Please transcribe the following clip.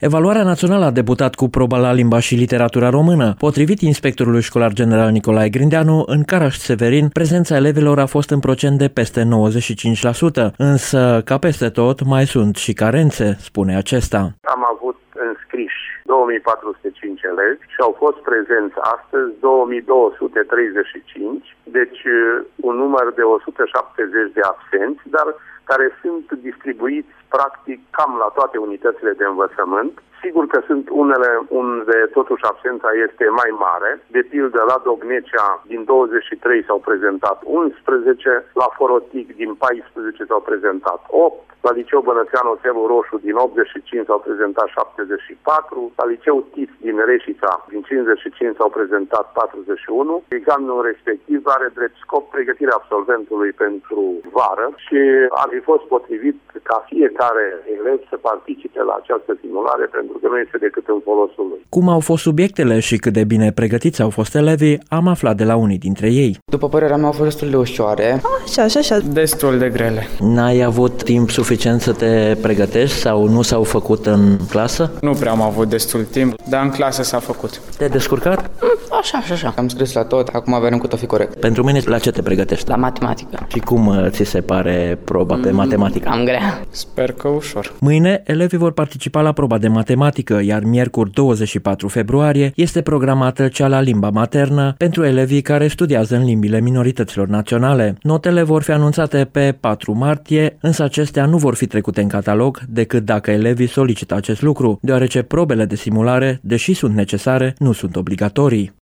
Evaluarea națională a debutat cu proba la limba și literatura română. Potrivit inspectorului școlar general Nicolae Grindeanu, în Caraș-Severin, prezența elevilor a fost în procent de peste 95%, însă, ca peste tot, mai sunt și carențe, spune acesta. Am avut înscriși 2405 elevi și au fost prezenți astăzi 2235, deci un număr de 170 de absenți, dar care sunt distribuiți practic cam la toate unitățile de învățământ. Sigur că sunt unele unde totuși absența este mai mare. De pildă, la Dognecea din 23 s-au prezentat 11, la Forotic din 14 s-au prezentat 8, la Liceu Bănățeanu Țelul Roșu din 85 s-au prezentat 74, la Liceu Tis din Reșița din 55 s-au prezentat 41. Examenul respectiv are drept scop pregătirea absolventului pentru vară și ar fi fost potrivit ca fiecare elev să participe la această simulare, pentru că nu este decât în folosul lui. Cum au fost subiectele și cât de bine pregătiți au fost elevii, am aflat de la unii dintre ei. După părerea mea, au fost destul de ușoare. Așa. Destul de grele. N-ai avut timp suficient să te pregătești sau nu s-au făcut în clasă? Nu prea am avut destul timp, dar în clasă s-a făcut. Te-ai descurcat? Așa. Am scris la tot, acum avem cât o fi corect. Pentru mine, la ce te pregătești? La matematică. Și cum ți se pare proba pe matematică? Am grea. Sper că ușor. Mâine, elevii vor participa la proba de matematică, iar miercuri 24 februarie este programată cea la limba maternă pentru elevii care studiază în limbile minorităților naționale. Notele vor fi anunțate pe 4 martie, însă acestea nu vor fi trecute în catalog decât dacă elevii solicită acest lucru, deoarece probele de simulare, deși sunt necesare, nu sunt obligatorii.